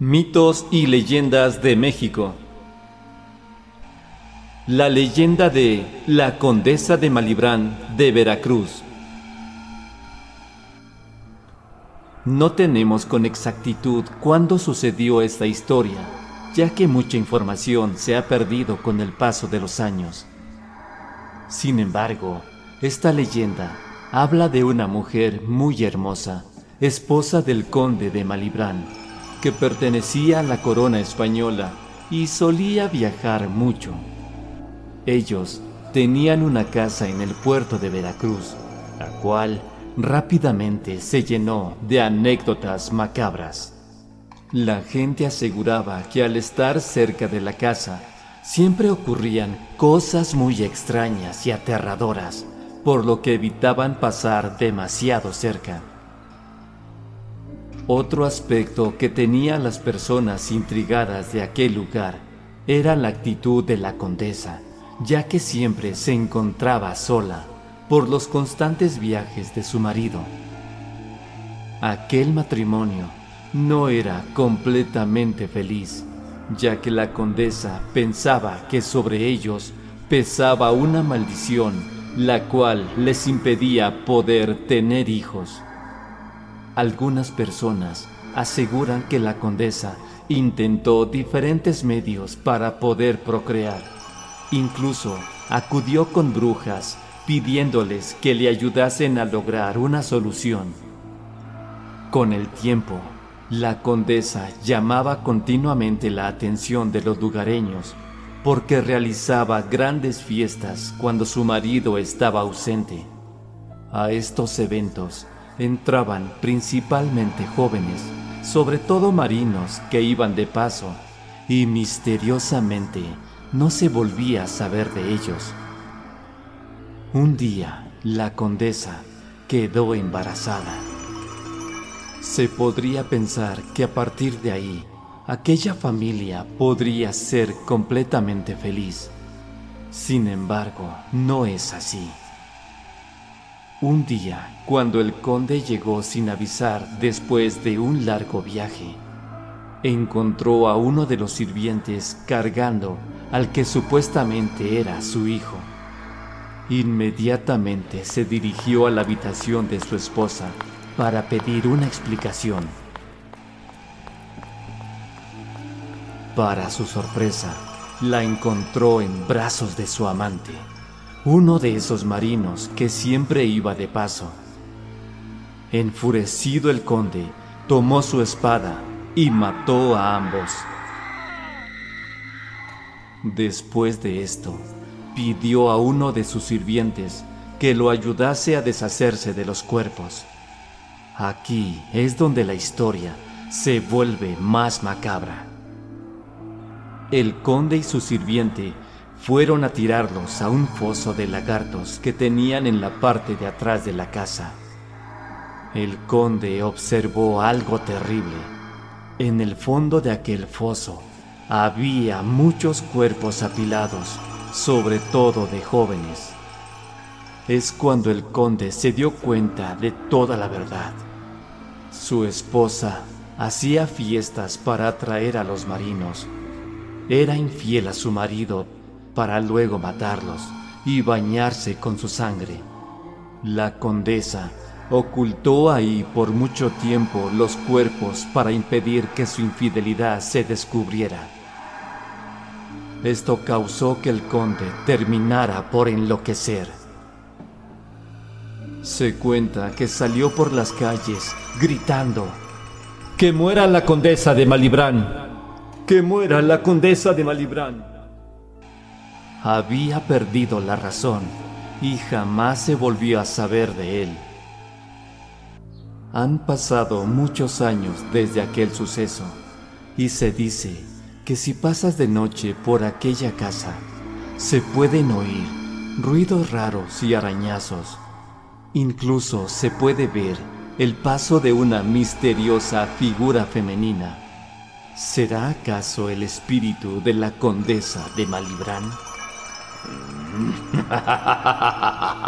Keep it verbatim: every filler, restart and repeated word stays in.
Mitos y leyendas de México. La leyenda de la Condesa de Malibrán de Veracruz. No tenemos con exactitud cuándo sucedió esta historia, ya que mucha información se ha perdido con el paso de los años. Sin embargo, esta leyenda habla de una mujer muy hermosa, esposa del conde de Malibrán, que pertenecía a la corona española y solía viajar mucho. Ellos tenían una casa en el puerto de Veracruz, la cual rápidamente se llenó de anécdotas macabras. La gente aseguraba que al estar cerca de la casa siempre ocurrían cosas muy extrañas y aterradoras, por lo que evitaban pasar demasiado cerca. Otro aspecto que tenían las personas intrigadas de aquel lugar era la actitud de la condesa, ya que siempre se encontraba sola por los constantes viajes de su marido. Aquel matrimonio no era completamente feliz, ya que la condesa pensaba que sobre ellos pesaba una maldición, la cual les impedía poder tener hijos. Algunas personas aseguran que la condesa intentó diferentes medios para poder procrear. Incluso acudió con brujas pidiéndoles que le ayudasen a lograr una solución. Con el tiempo, la condesa llamaba continuamente la atención de los lugareños porque realizaba grandes fiestas cuando su marido estaba ausente. A estos eventos entraban principalmente jóvenes, sobre todo marinos que iban de paso, y misteriosamente no se volvía a saber de ellos. Un día, la condesa quedó embarazada. Se podría pensar que a partir de ahí, aquella familia podría ser completamente feliz. Sin embargo, no es así. Un día, cuando el conde llegó sin avisar después de un largo viaje, encontró a uno de los sirvientes cargando al que supuestamente era su hijo. Inmediatamente se dirigió a la habitación de su esposa para pedir una explicación. Para su sorpresa, la encontró en brazos de su amante, uno de esos marinos que siempre iba de paso. Enfurecido, el conde tomó su espada y mató a ambos. Después de esto, pidió a uno de sus sirvientes que lo ayudase a deshacerse de los cuerpos. Aquí es donde la historia se vuelve más macabra. El conde y su sirviente fueron a tirarlos a un foso de lagartos que tenían en la parte de atrás de la casa. El conde observó algo terrible. En el fondo de aquel foso había muchos cuerpos apilados, sobre todo de jóvenes. Es cuando el conde se dio cuenta de toda la verdad. Su esposa hacía fiestas para atraer a los marinos. Era infiel a su marido para luego matarlos y bañarse con su sangre. La condesa ocultó ahí por mucho tiempo los cuerpos para impedir que su infidelidad se descubriera. Esto causó que el conde terminara por enloquecer. Se cuenta que salió por las calles gritando: ¡Que muera la condesa de Malibrán! ¡Que muera la condesa de Malibrán! Había perdido la razón y jamás se volvió a saber de él. Han pasado muchos años desde aquel suceso y se dice que si pasas de noche por aquella casa, se pueden oír ruidos raros y arañazos. Incluso se puede ver el paso de una misteriosa figura femenina. ¿Será acaso el espíritu de la condesa de Malibrán?